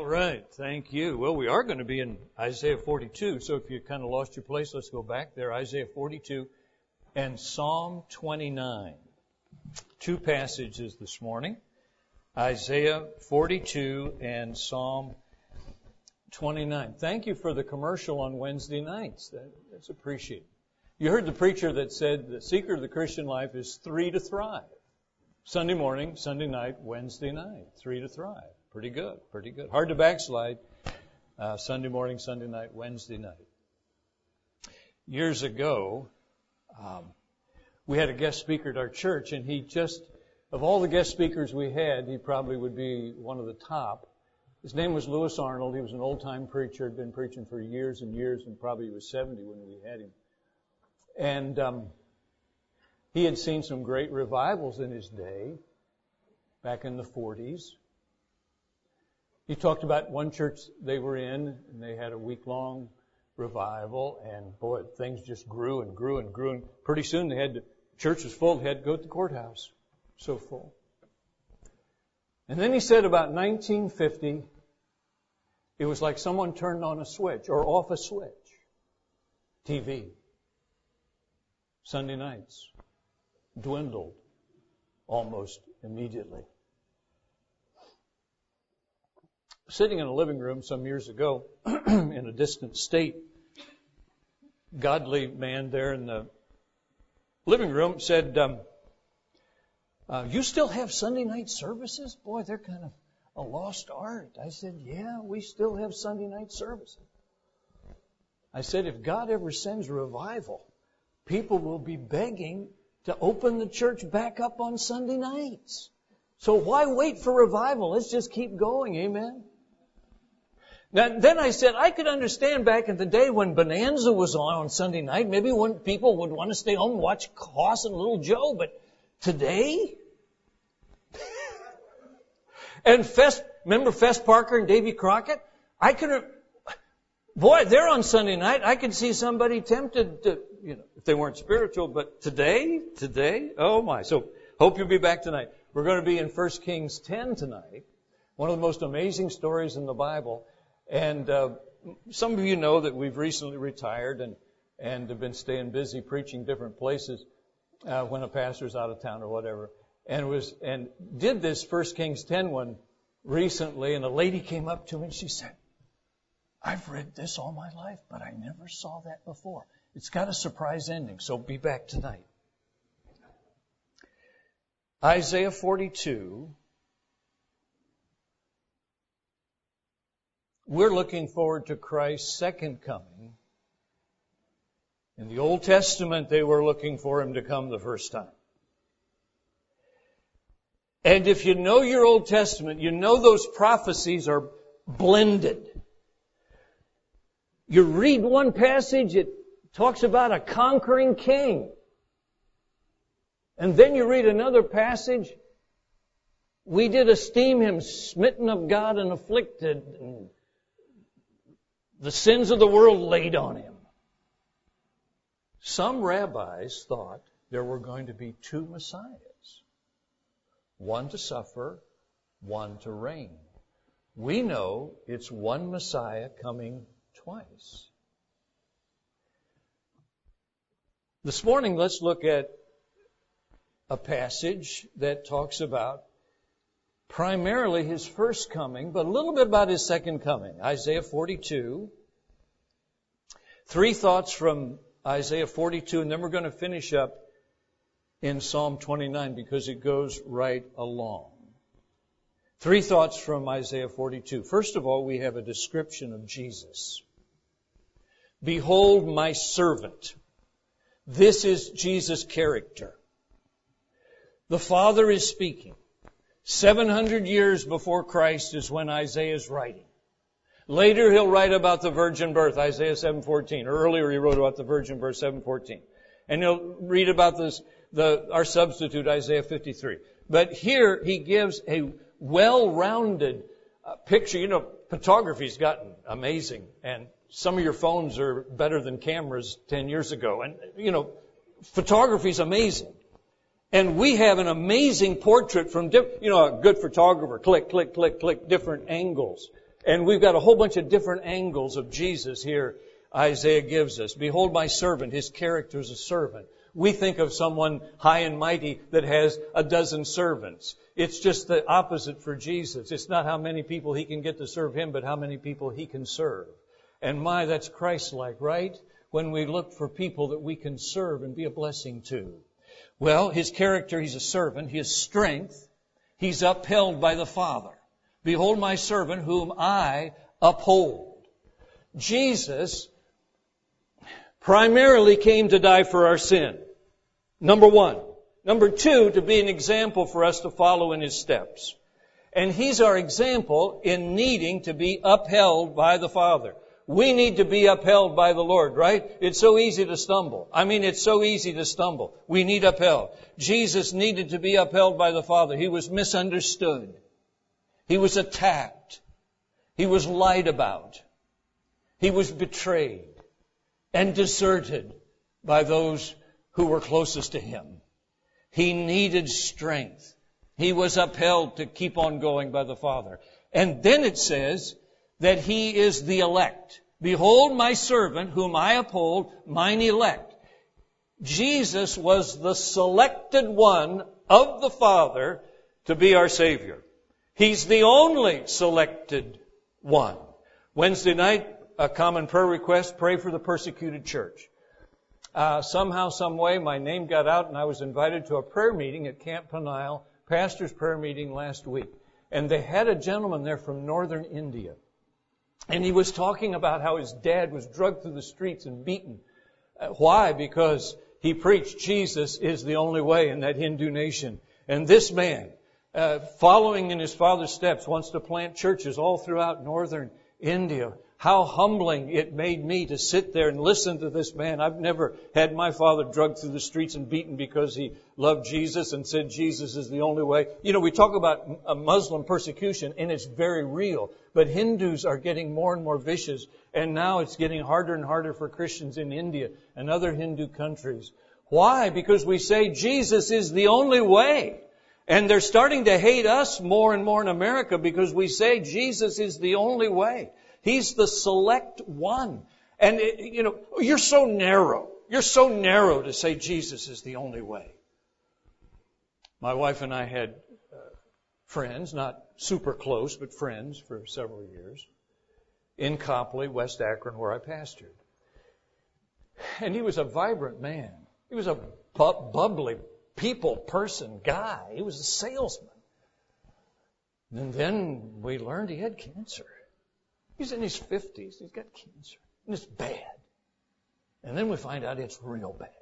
All right, thank you. Well, we are going to be in Isaiah 42, so if you kind of lost your place, let's go back there. Isaiah 42 and Psalm 29. Two passages this morning. Isaiah 42 and Psalm 29. Thank you for the commercial on Wednesday nights. That's appreciated. You heard the preacher that said the secret of the Christian life is 3 to thrive. Sunday morning, Sunday night, Wednesday night. 3 to thrive. Pretty good, pretty good. Hard to backslide. Sunday morning, Sunday night, Wednesday night. Years ago, we had a guest speaker at our church, and of all the guest speakers we had, he probably would be one of the top. His name was Lewis Arnold. He was an old-time preacher, had been preaching for years and years, and probably he was 70 when we had him. And he had seen some great revivals in his day, back in the 40s. He talked about one church they were in, and they had a week-long revival, and boy, things just grew and grew and grew, and pretty soon church was full, they had to go to the courthouse. So full. And then he said about 1950, it was like someone turned on a switch, or off a switch. TV. Sunday nights dwindled almost immediately. Sitting in a living room some years ago in a distant state, godly man there in the living room said, you still have Sunday night services? Boy, they're kind of a lost art. I said, yeah, we still have Sunday night services. I said, if God ever sends revival, people will be begging to open the church back up on Sunday nights. So why wait for revival? Let's just keep going. Amen. Now, then I said, I could understand back in the day when Bonanza was on Sunday night, maybe when people would want to stay home and watch Hoss and Little Joe, but today? And remember Fess Parker and Davy Crockett? They're on Sunday night. I could see somebody tempted to, if they weren't spiritual, but today, oh my. So, hope you'll be back tonight. We're going to be in 1 Kings 10 tonight. One of the most amazing stories in the Bible. And some of you know that we've recently retired and have been staying busy preaching different places when a pastor's out of town or whatever. And did this 1 Kings 10 one recently, and a lady came up to me and she said, I've read this all my life, but I never saw that before. It's got a surprise ending, so be back tonight. Isaiah 42. We're looking forward to Christ's second coming. In the Old Testament, they were looking for Him to come the first time. And if you know your Old Testament, you know those prophecies are blended. You read one passage, it talks about a conquering king. And then you read another passage, we did esteem Him smitten of God and afflicted, and the sins of the world laid on Him. Some rabbis thought there were going to be two Messiahs. One to suffer, one to reign. We know it's one Messiah coming twice. This morning, let's look at a passage that talks about primarily His first coming, but a little bit about His second coming. Isaiah 42. 3 thoughts from Isaiah 42, and then we're going to finish up in Psalm 29 because it goes right along. 3 thoughts from Isaiah 42. First of all, we have a description of Jesus. Behold my servant. This is Jesus' character. The Father is speaking. 700 years before Christ is when Isaiah is writing. Later he'll write about the virgin birth, Isaiah 7:14. Earlier he wrote about the virgin birth, 7:14. And he'll read about our substitute, Isaiah 53. But here he gives a well-rounded picture. Photography's gotten amazing. And some of your phones are better than cameras 10 years ago. And, photography's amazing. And we have an amazing portrait from, a good photographer, click, click, click, click, different angles. And we've got a whole bunch of different angles of Jesus here Isaiah gives us. Behold my servant, his character is a servant. We think of someone high and mighty that has a dozen servants. It's just the opposite for Jesus. It's not how many people he can get to serve him, but how many people he can serve. And my, that's Christ-like, right? When we look for people that we can serve and be a blessing to. Well, his character, he's a servant. His strength, he's upheld by the Father. Behold my servant whom I uphold. Jesus primarily came to die for our sin. Number one. Number two, to be an example for us to follow in his steps. And he's our example in needing to be upheld by the Father. We need to be upheld by the Lord, right? It's so easy to stumble. It's so easy to stumble. We need upheld. Jesus needed to be upheld by the Father. He was misunderstood. He was attacked. He was lied about. He was betrayed and deserted by those who were closest to him. He needed strength. He was upheld to keep on going by the Father. And then it says that he is the elect. Behold my servant whom I uphold, mine elect. Jesus was the selected one of the Father to be our Savior. He's the only selected one. Wednesday night, a common prayer request, pray for the persecuted church. Somehow, some way, my name got out and I was invited to a prayer meeting at Camp Peniel, pastor's prayer meeting last week. And they had a gentleman there from northern India. And he was talking about how his dad was drugged through the streets and beaten. Why? Because he preached Jesus is the only way in that Hindu nation. And this man, following in his father's steps, wants to plant churches all throughout northern India. How humbling it made me to sit there and listen to this man. I've never had my father drugged through the streets and beaten because he loved Jesus and said Jesus is the only way. We talk about a Muslim persecution, and it's very real. But Hindus are getting more and more vicious, and now it's getting harder and harder for Christians in India and other Hindu countries. Why? Because we say Jesus is the only way. And they're starting to hate us more and more in America because we say Jesus is the only way. He's the select one. And, you're so narrow. You're so narrow to say Jesus is the only way. My wife and I had friends, not super close, but friends for several years, in Copley, West Akron, where I pastored. And he was a vibrant man. He was a bubbly people person guy. He was a salesman. And then we learned he had cancer. He's in his 50s. He's got cancer. And it's bad. And then we find out it's real bad.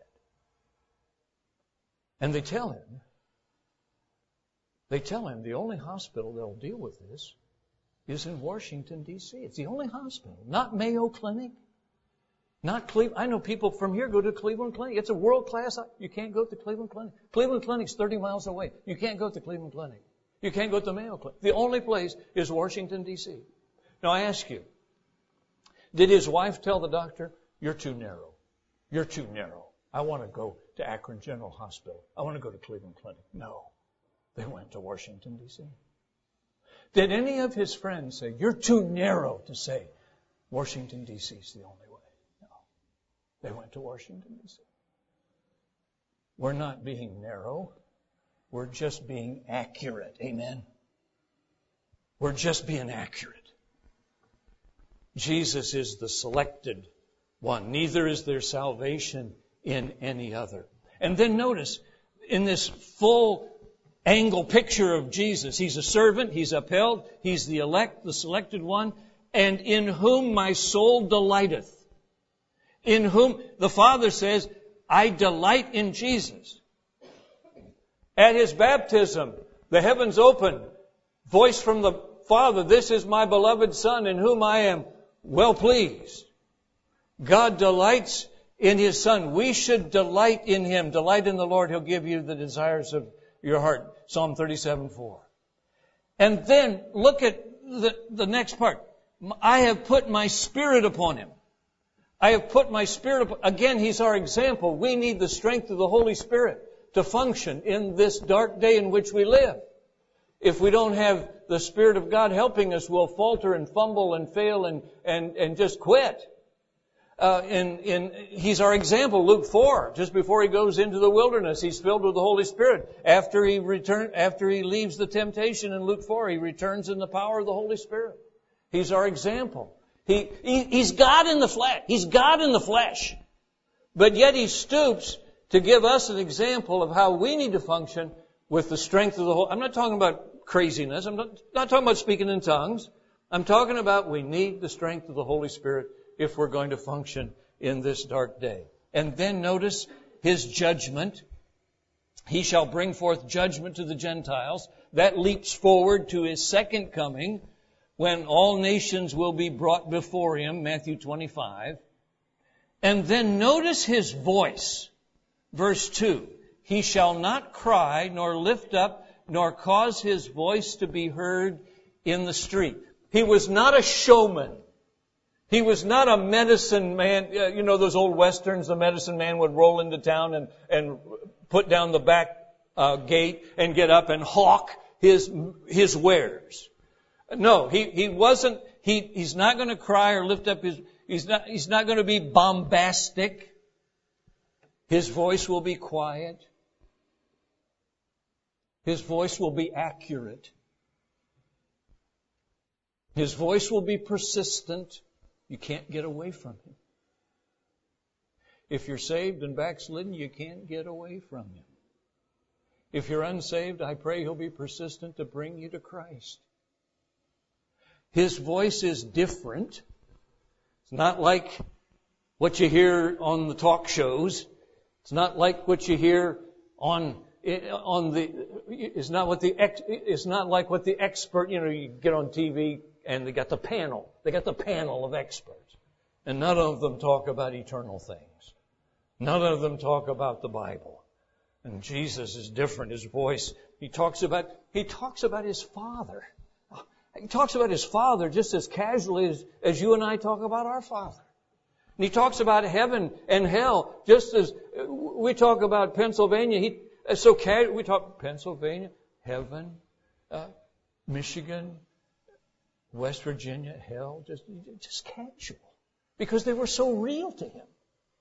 And they tell him the only hospital that'll deal with this is in Washington, D.C. It's the only hospital. Not Mayo Clinic. Not Cleveland. I know people from here go to Cleveland Clinic. It's a world-class. You can't go to Cleveland Clinic. Cleveland Clinic's 30 miles away. You can't go to Cleveland Clinic. You can't go to Mayo Clinic. The only place is Washington, D.C. Now, I ask you, did his wife tell the doctor, you're too narrow. You're too narrow. I want to go to Akron General Hospital. I want to go to Cleveland Clinic. No. They went to Washington, D.C. Did any of his friends say, you're too narrow to say Washington, D.C. is the only way? No. They went to Washington, D.C. We're not being narrow. We're just being accurate. Amen? We're just being accurate. Jesus is the selected one. Neither is there salvation in any other. And then notice, in this full angle picture of Jesus, he's a servant, he's upheld, he's the elect, the selected one, and in whom my soul delighteth. In whom the Father says, I delight in Jesus. At his baptism, the heavens opened, voice from the Father, this is my beloved Son in whom I am well pleased. God delights in His Son. We should delight in Him. Delight in the Lord. He'll give you the desires of your heart. Psalm 37:4. And then look at the next part. I have put my Spirit upon Him. I have put my Spirit upon... Again, He's our example. We need the strength of the Holy Spirit to function in this dark day in which we live. If we don't have the Spirit of God helping us, we'll falter and fumble and fail and just quit. He's our example. Luke 4, just before he goes into the wilderness, he's filled with the Holy Spirit. After he leaves the temptation in Luke 4, he returns in the power of the Holy Spirit. He's our example. He's God in the flesh. He's God in the flesh. But yet he stoops to give us an example of how we need to function with the strength of the Holy. I'm not talking about craziness. I'm not talking about speaking in tongues. I'm talking about we need the strength of the Holy Spirit if we're going to function in this dark day. And then notice his judgment. He shall bring forth judgment to the Gentiles. That leaps forward to his second coming, when all nations will be brought before him, Matthew 25. And then notice his voice. Verse 2. He shall not cry, nor lift up, nor cause his voice to be heard in the street. He was not a showman. He was not a medicine man. You know those old westerns, the medicine man would roll into town and put down the back gate and get up and hawk his wares. No, he wasn't. He's not going to cry or lift up his. He's not going to be bombastic. His voice will be quiet. His voice will be accurate. His voice will be persistent. You can't get away from him. If you're saved and backslidden, you can't get away from him. If you're unsaved, I pray he'll be persistent to bring you to Christ. His voice is different. It's not like what you hear on the talk shows. It's not like what you hear it's not like what the expert, you get on TV and they got the panel. They got the panel of experts. And none of them talk about eternal things. None of them talk about the Bible. And Jesus is different. His voice, he talks about his Father. He talks about his Father just as casually as you and I talk about our Father. And he talks about heaven and hell just as we talk about Pennsylvania. We talk Pennsylvania, heaven, Michigan, West Virginia, hell, just casual. Because they were so real to him.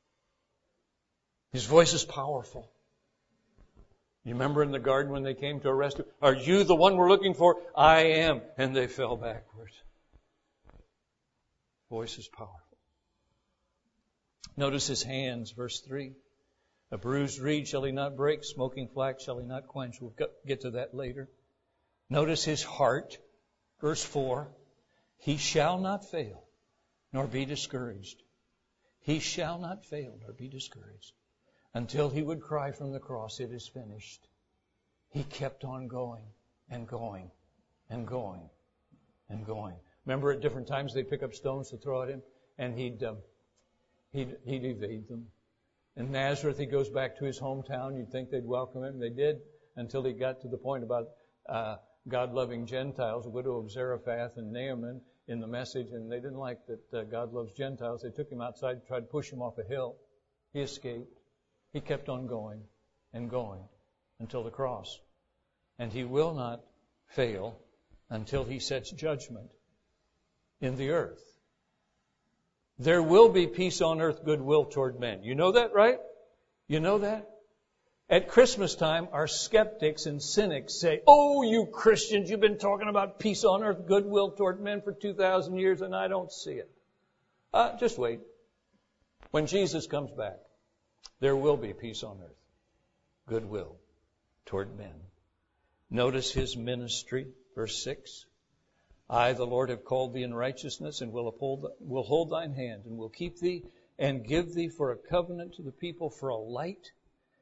His voice is powerful. You remember in the garden when they came to arrest him? Are you the one we're looking for? I am. And they fell backwards. Voice is powerful. Notice his hands, verse 3. A bruised reed shall he not break, smoking flax shall he not quench. We'll get to that later. Notice his heart, verse 4. He shall not fail, nor be discouraged. He shall not fail, nor be discouraged. Until he would cry from the cross, it is finished. He kept on going and going and going and going. Remember at different times they'd pick up stones to throw at him, and he'd evade them. In Nazareth, he goes back to his hometown. You'd think they'd welcome him. They did, until he got to the point about God-loving Gentiles, the widow of Zarephath and Naaman in the message, and they didn't like that God loves Gentiles. They took him outside and tried to push him off a hill. He escaped. He kept on going and going until the cross. And he will not fail until he sets judgment in the earth. There will be peace on earth, goodwill toward men. You know that, right? You know that? At Christmas time, our skeptics and cynics say, oh, you Christians, you've been talking about peace on earth, goodwill toward men for 2,000 years, and I don't see it. Just wait. When Jesus comes back, there will be peace on earth, goodwill toward men. Notice his ministry, verse 6. I, the Lord, have called thee in righteousness, and will hold thine hand, and will keep thee, and give thee for a covenant to the people, for a light.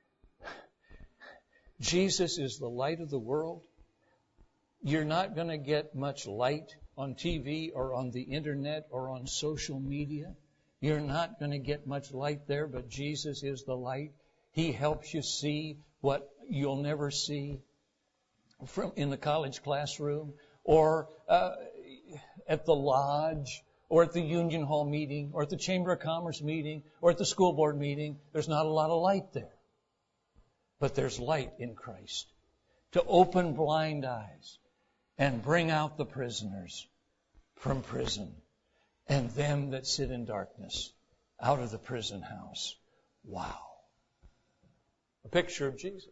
Jesus is the light of the world. You're not going to get much light on TV or on the internet or on social media. You're not going to get much light there, but Jesus is the light. He helps you see what you'll never see in the college classroom or at the lodge or at the Union Hall meeting or at the Chamber of Commerce meeting or at the school board meeting. There's not a lot of light there. But there's light in Christ to open blind eyes, and bring out the prisoners from prison, and them that sit in darkness out of the prison house. Wow. A picture of Jesus.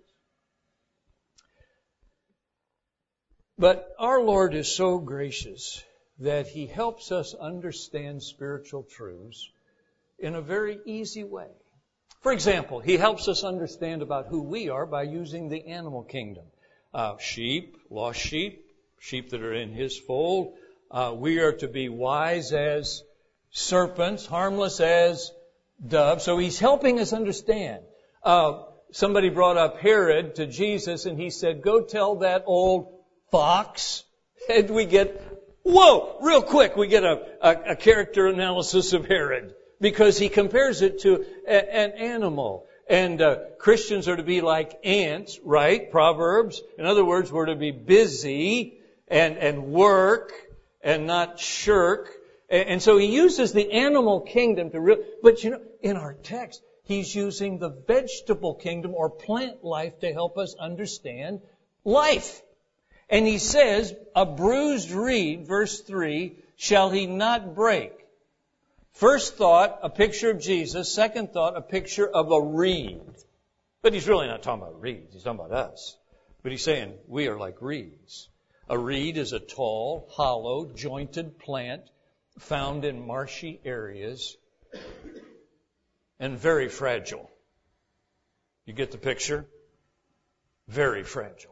But our Lord is so gracious that He helps us understand spiritual truths in a very easy way. For example, He helps us understand about who we are by using the animal kingdom. Sheep, lost sheep, sheep that are in His fold. We are to be wise as serpents, harmless as doves. So He's helping us understand. Somebody brought up Herod to Jesus and he said, go tell that old fox. And we get, whoa, real quick, we get a character analysis of Herod because he compares it to an animal. And Christians are to be like ants, right? Proverbs. In other words, we're to be busy and work and not shirk. And so he uses the animal kingdom but in our text, he's using the vegetable kingdom or plant life to help us understand life. And he says, a bruised reed, verse 3, shall he not break. First thought, a picture of Jesus. Second thought, a picture of a reed. But he's really not talking about reeds. He's talking about us. But he's saying we are like reeds. A reed is a tall, hollow, jointed plant found in marshy areas and very fragile. You get the picture? Very fragile.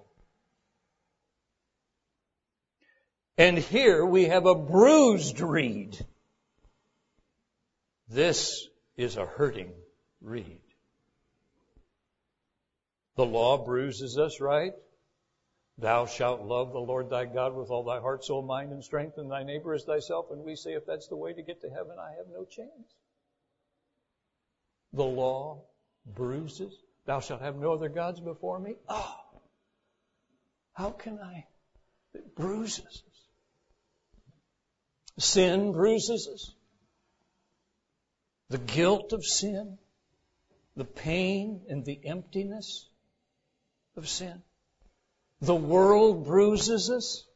And here we have a bruised reed. This is a hurting reed. The law bruises us, right? Thou shalt love the Lord thy God with all thy heart, soul, mind, and strength, and thy neighbor as thyself. And we say, if that's the way to get to heaven, I have no chance. The law bruises. Thou shalt have no other gods before me. Oh, how can I? It bruises us. Sin bruises us. The guilt of sin. The pain and the emptiness of sin. The world bruises us.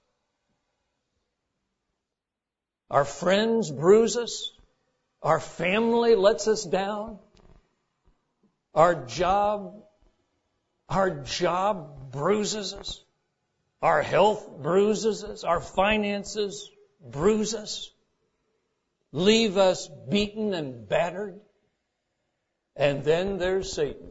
Our friends bruise us. Our family lets us down. Our job bruises us. Our health bruises us. Our finances bruise us. Leave us beaten and battered. And then there's Satan.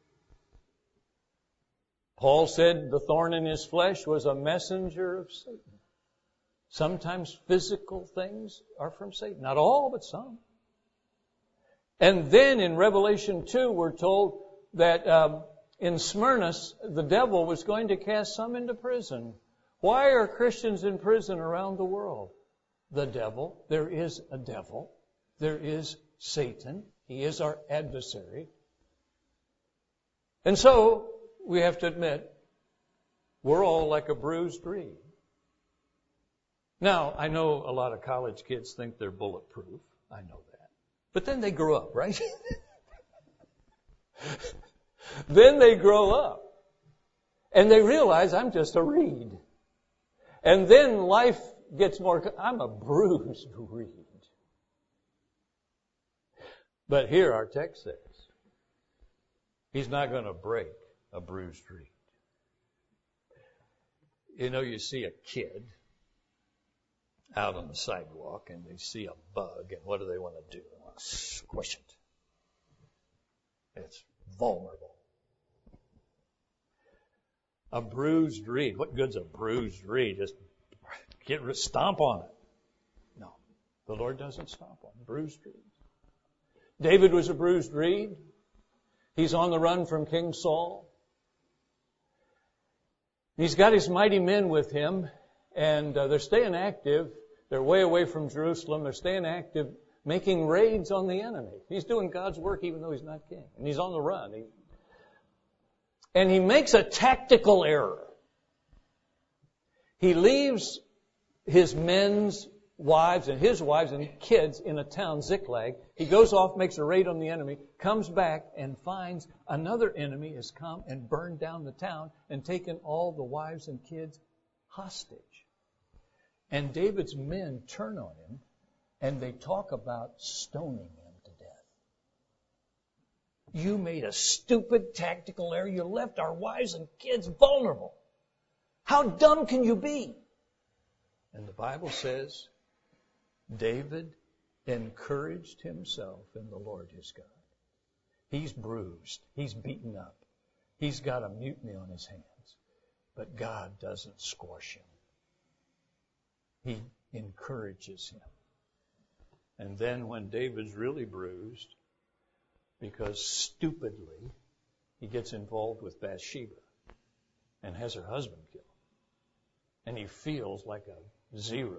Paul said the thorn in his flesh was a messenger of Satan. Sometimes physical things are from Satan. Not all, but some. And then in Revelation 2, we're told that in Smyrna, the devil was going to cast some into prison. Why are Christians in prison around the world? The devil. There is a devil. There is Satan. He is our adversary. And so, we have to admit, we're all like a bruised reed. Now, I know a lot of college kids think they're bulletproof. I know that. But then they grow up, right? Then they grow up. And they realize I'm just a reed. And then life gets more, I'm a bruised reed. But here our text says, He's not going to break a bruised reed. You know, you see a kid out on the sidewalk and they see a bug, and what do they want to do? They want to squish it. It's vulnerable. A bruised reed. What good's a bruised reed? Just stomp on it. No, the Lord doesn't stomp on bruised reeds. David was a bruised reed. He's on the run from King Saul. He's got his mighty men with him, and they're staying active. They're way away from Jerusalem. They're staying active, making raids on the enemy. He's doing God's work even though he's not king. And he's on the run. And he makes a tactical error. He leaves his men's wives and his wives and kids in a town, Ziklag. He goes off, makes a raid on the enemy, comes back and finds another enemy has come and burned down the town and taken all the wives and kids hostage. And David's men turn on him, and they talk about stoning him to death. You made a stupid tactical error. You left our wives and kids vulnerable. How dumb can you be? And the Bible says David encouraged himself in the Lord his God. He's bruised. He's beaten up. He's got a mutiny on his hands. But God doesn't squash him. He encourages him. And then when David's really bruised, because stupidly he gets involved with Bathsheba and has her husband killed. And he feels like a zero.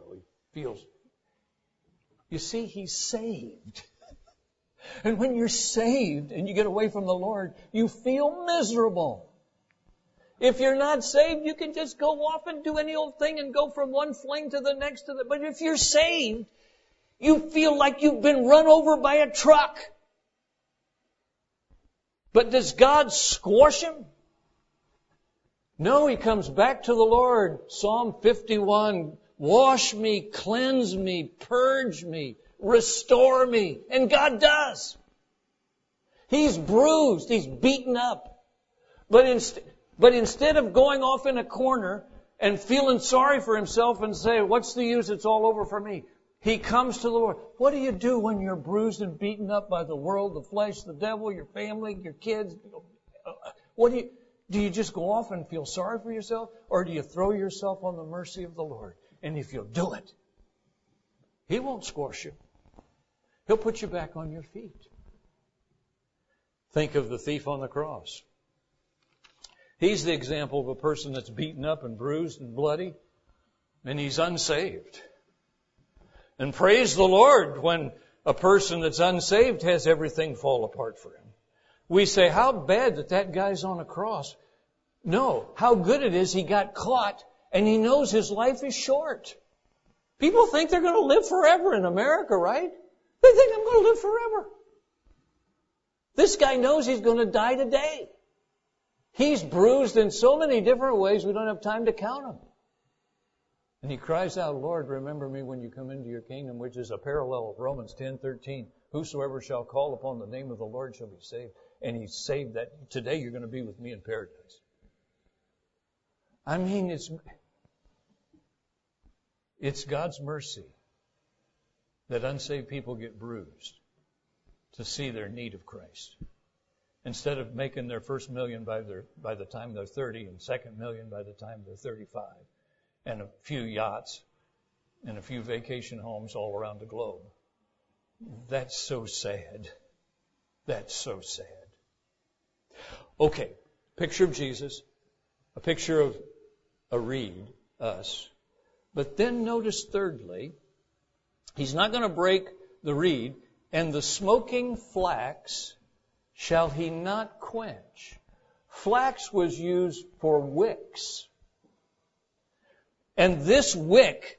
You see, he's saved. And when you're saved and you get away from the Lord, you feel miserable. If you're not saved, you can just go off and do any old thing and go from one fling to the next. But if you're saved, you feel like you've been run over by a truck. But does God squash him? No, he comes back to the Lord. Psalm 51, wash me, cleanse me, purge me, restore me. And God does. He's bruised, he's beaten up. But instead of going off in a corner and feeling sorry for himself and say, what's the use, it's all over for me, he comes to the Lord. What do you do when you're bruised and beaten up by the world, the flesh, the devil, your family, your kids? Do you just go off and feel sorry for yourself? Or do you throw yourself on the mercy of the Lord? And if you'll do it, he won't squash you. He'll put you back on your feet. Think of the thief on the cross. He's the example of a person that's beaten up and bruised and bloody, and he's unsaved. And praise the Lord when a person that's unsaved has everything fall apart for him. We say, how bad that guy's on a cross. No, how good it is he got caught and he knows his life is short. People think they're going to live forever in America, right? They think I'm going to live forever. This guy knows he's going to die today. He's bruised in so many different ways we don't have time to count them. And he cries out, Lord, remember me when you come into your kingdom, which is a parallel of Romans 10:13. Whosoever shall call upon the name of the Lord shall be saved. And he's saved that today you're going to be with me in paradise. I mean, it's God's mercy that unsaved people get bruised to see their need of Christ. Instead of making their first million by the time they're 30 and second million by the time they're 35 and a few yachts and a few vacation homes all around the globe. That's so sad. That's so sad. Okay, picture of Jesus, a picture of a reed, us. But then notice thirdly, he's not going to break the reed, and the smoking flax shall he not quench. Flax was used for wicks. And this wick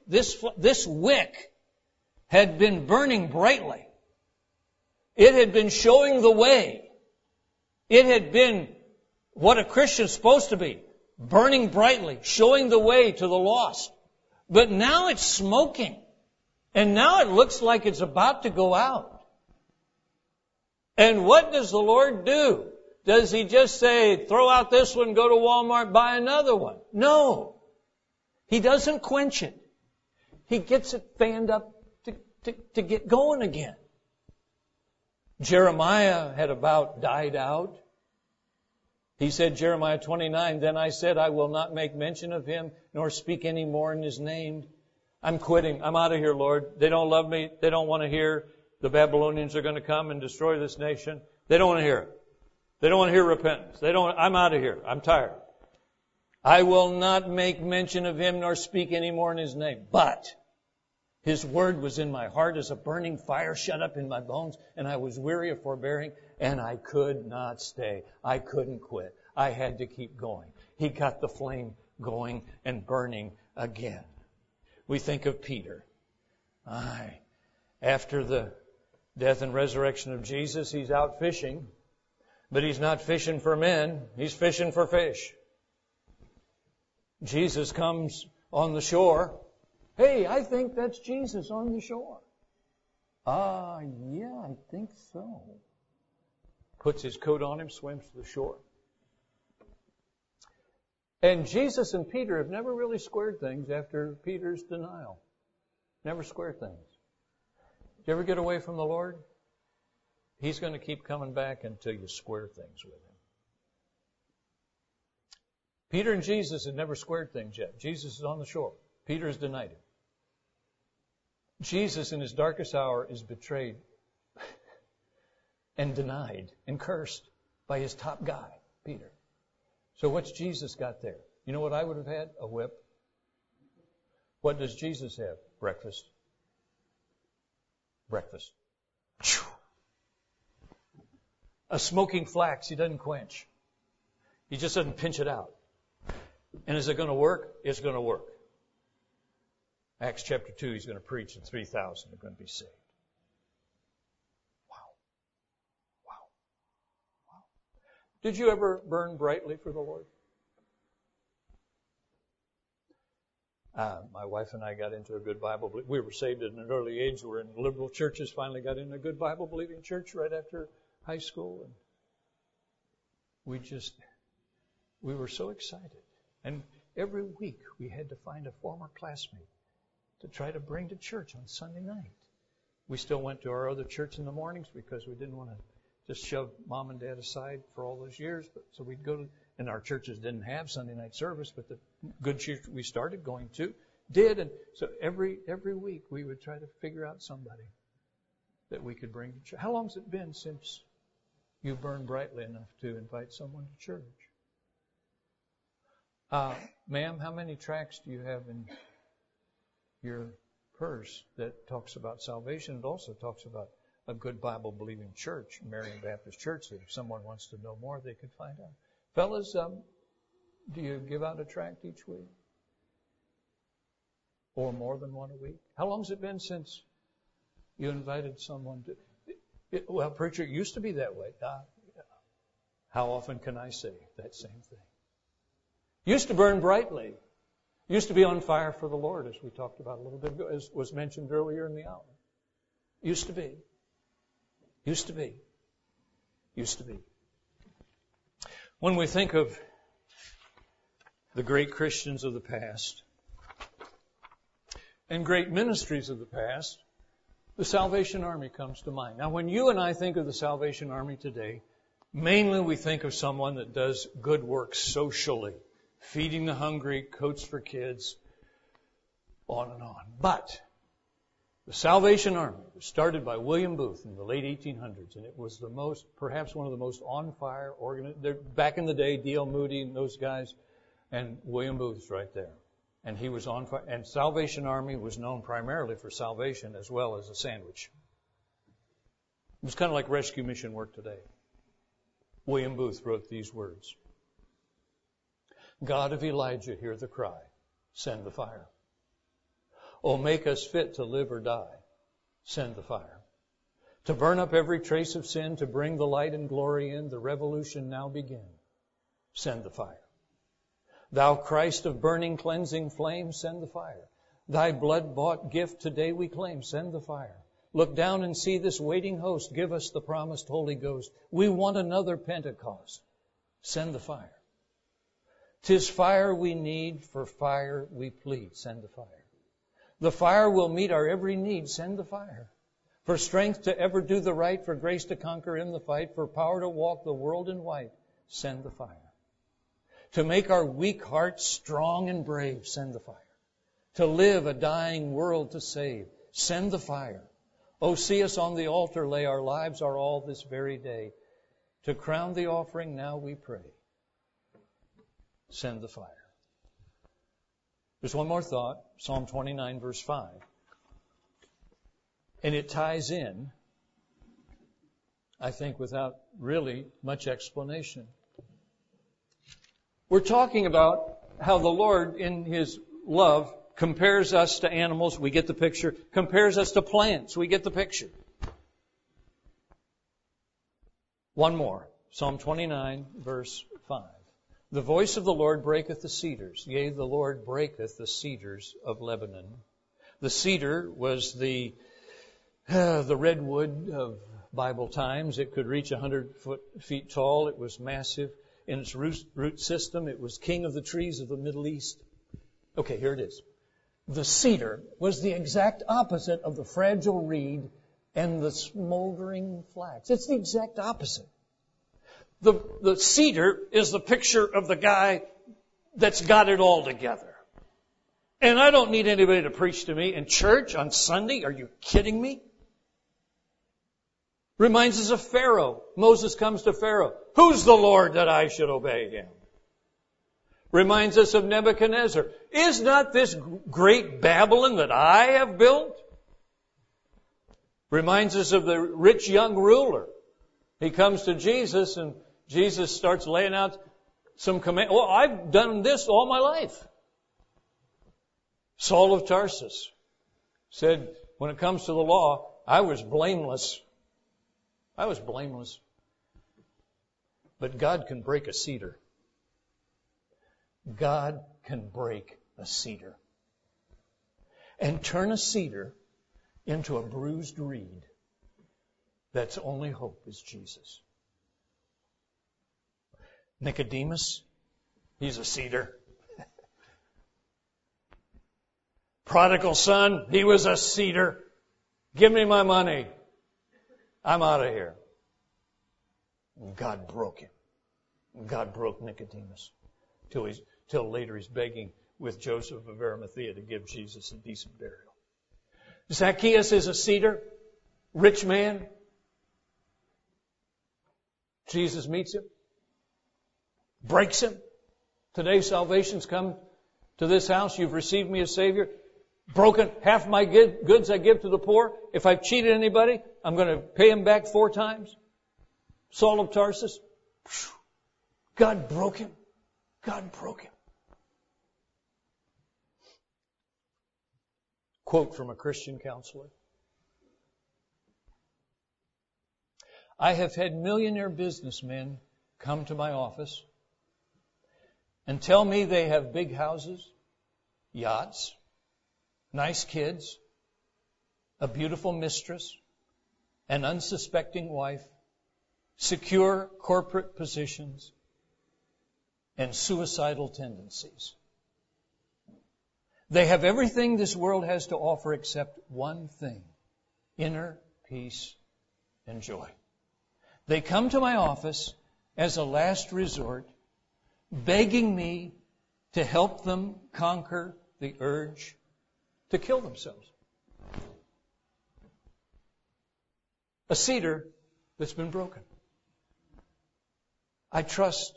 had been burning brightly. It had been showing the way. It had been what a Christian's supposed to be, burning brightly, showing the way to the lost. But now it's smoking. And now it looks like it's about to go out. And what does the Lord do? Does he just say, throw out this one, go to Walmart, buy another one? No. He doesn't quench it. He gets it fanned up to get going again. Jeremiah had about died out. He said, Jeremiah 29, then I said, I will not make mention of him, nor speak any more in his name. I'm quitting. I'm out of here, Lord. They don't love me. They don't want to hear. The Babylonians are going to come and destroy this nation. They don't want to hear it. They don't want to hear repentance. I'm out of here. I'm tired. I will not make mention of him nor speak any more in his name. But his word was in my heart as a burning fire shut up in my bones, and I was weary of forbearing, and I could not stay. I couldn't quit. I had to keep going. He got the flame going and burning again. We think of Peter. After the death and resurrection of Jesus, he's out fishing, but he's not fishing for men. He's fishing for fish. Jesus comes on the shore, Hey, I think that's Jesus on the shore. Yeah, I think so. Puts his coat on him, swims to the shore. And Jesus and Peter have never really squared things after Peter's denial. Never squared things. Did you ever get away from the Lord? He's going to keep coming back until you square things with him. Peter and Jesus had never squared things yet. Jesus is on the shore. Peter has denied him. Jesus in his darkest hour is betrayed and denied and cursed by his top guy, Peter. So what's Jesus got there? You know what I would have had? A whip. What does Jesus have? Breakfast. Breakfast. A smoking flax he doesn't quench. He just doesn't pinch it out. And is it going to work? It's going to work. Acts chapter 2, he's going to preach and 3,000 are going to be saved. Wow. Wow. Wow. Did you ever burn brightly for the Lord? My wife and I got into a good Bible. We were saved at an early age. We were in liberal churches. Finally got in a good Bible-believing church right after high school. And we were so excited. And every week we had to find a former classmate to try to bring to church on Sunday night. We still went to our other church in the mornings because we didn't want to just shove mom and dad aside for all those years. So we'd go to, and our churches didn't have Sunday night service, but the good church we started going to did. And so every week we would try to figure out somebody that we could bring to church. How long has it been since you burned brightly enough to invite someone to church? Ma'am, how many tracts do you have in your purse that talks about salvation? It also talks about a good Bible-believing church, Marian Baptist Church, that if someone wants to know more, they could find out. Fellas, do you give out a tract each week? Or more than one a week? How long has it been since you invited someone to... Well, preacher, it used to be that way. How often can I say that same thing? Used to burn brightly. Used to be on fire for the Lord, as we talked about a little bit ago, as was mentioned earlier in the hour. Used to be. Used to be. Used to be. When we think of the great Christians of the past and great ministries of the past, the Salvation Army comes to mind. Now, when you and I think of the Salvation Army today, mainly we think of someone that does good work socially. Feeding the hungry, coats for kids, on and on. But the Salvation Army was started by William Booth in the late 1800s, and it was perhaps one of the most on-fire back in the day, D.L. Moody and those guys, and William Booth's right there. And he was on fire. And Salvation Army was known primarily for salvation as well as a sandwich. It was kind of like rescue mission work today. William Booth wrote these words. God of Elijah, hear the cry. Send the fire. Oh, make us fit to live or die. Send the fire. To burn up every trace of sin, to bring the light and glory in, the revolution now begin. Send the fire. Thou Christ of burning, cleansing flame, send the fire. Thy blood-bought gift today we claim. Send the fire. Look down and see this waiting host. Give us the promised Holy Ghost. We want another Pentecost. Send the fire. 'Tis fire we need, for fire we plead. Send the fire. The fire will meet our every need. Send the fire. For strength to ever do the right, for grace to conquer in the fight, for power to walk the world in white. Send the fire. To make our weak hearts strong and brave. Send the fire. To live a dying world to save. Send the fire. Oh, see us on the altar lay. Our lives are all this very day. To crown the offering now we pray. Send the fire. There's one more thought, Psalm 29, verse 5. And it ties in, I think, without really much explanation. We're talking about how the Lord, in His love, compares us to animals. We get the picture. Compares us to plants. We get the picture. One more, Psalm 29, verse 5. The voice of the Lord breaketh the cedars. Yea, the Lord breaketh the cedars of Lebanon. The cedar was the redwood of Bible times. It could reach 100 feet tall. It was massive in its root system. It was king of the trees of the Middle East. Okay, here it is. The cedar was the exact opposite of the fragile reed and the smoldering flax. It's the exact opposite. The cedar is the picture of the guy that's got it all together. And I don't need anybody to preach to me in church on Sunday. Are you kidding me? Reminds us of Pharaoh. Moses comes to Pharaoh. Who's the Lord that I should obey him? Reminds us of Nebuchadnezzar. Is not this great Babylon that I have built? Reminds us of the rich young ruler. He comes to Jesus and Jesus starts laying out some command. Well, I've done this all my life. Saul of Tarsus said, when it comes to the law, I was blameless. I was blameless. But God can break a cedar. God can break a cedar. And turn a cedar into a bruised reed. That's only hope is Jesus. Nicodemus, he's a cedar. Prodigal son, he was a cedar. Give me my money. I'm out of here. God broke him. God broke Nicodemus. Till later he's begging with Joseph of Arimathea to give Jesus a decent burial. Zacchaeus is a cedar. Rich man. Jesus meets him. Breaks him. Today salvation's come to this house. You've received me as Savior. Broken half my goods I give to the poor. If I've cheated anybody, I'm going to pay him back 4 times. Saul of Tarsus. God broke him. God broke him. Quote from a Christian counselor. I have had millionaire businessmen come to my office and tell me they have big houses, yachts, nice kids, a beautiful mistress, an unsuspecting wife, secure corporate positions, and suicidal tendencies. They have everything this world has to offer except one thing: inner peace and joy. They come to my office as a last resort, begging me to help them conquer the urge to kill themselves. A cedar that's been broken. I trust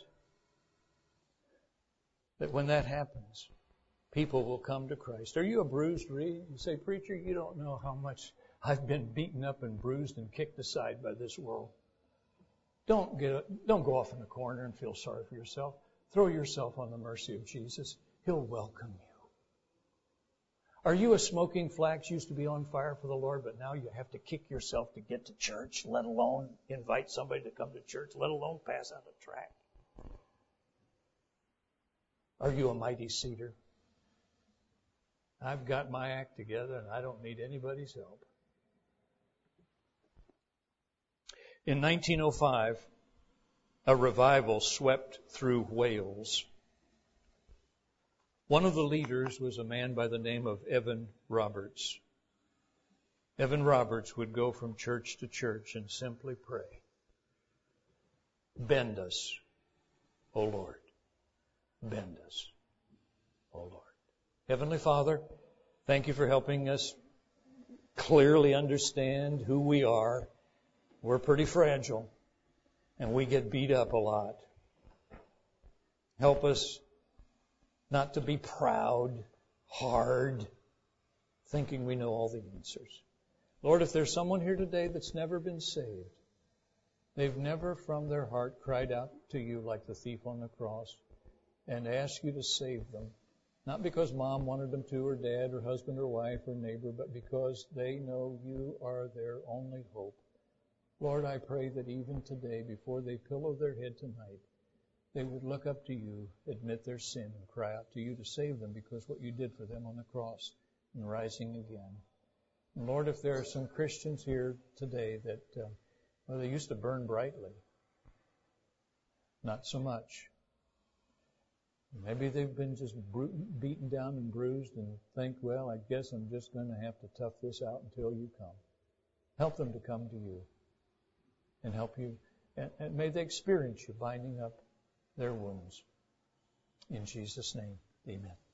that when that happens, people will come to Christ. Are you a bruised reed? You say, preacher, you don't know how much I've been beaten up and bruised and kicked aside by this world. Don't go off in the corner and feel sorry for yourself. Throw yourself on the mercy of Jesus. He'll welcome you. Are you a smoking flax, used to be on fire for the Lord, but now you have to kick yourself to get to church, let alone invite somebody to come to church, let alone pass out a tract? Are you a mighty cedar? I've got my act together and I don't need anybody's help. In 1905, a revival swept through Wales. One of the leaders was a man by the name of Evan Roberts. Evan Roberts would go from church to church and simply pray, bend us, O Lord. Bend us, O Lord. Heavenly Father, thank you for helping us clearly understand who we are. We're pretty fragile, and we get beat up a lot. Help us not to be proud, hard, thinking we know all the answers. Lord, if there's someone here today that's never been saved, they've never from their heart cried out to you like the thief on the cross and asked you to save them, not because mom wanted them to, or dad, or husband, or wife, or neighbor, but because they know you are their only hope. Lord, I pray that even today, before they pillow their head tonight, they would look up to you, admit their sin, and cry out to you to save them, because what you did for them on the cross and rising again. And Lord, if there are some Christians here today that, they used to burn brightly, not so much. Maybe they've been just beaten down and bruised and think, well, I guess I'm just going to have to tough this out until you come. Help them to come to you and help you. And may they experience you binding up their wounds. In Jesus' name, amen.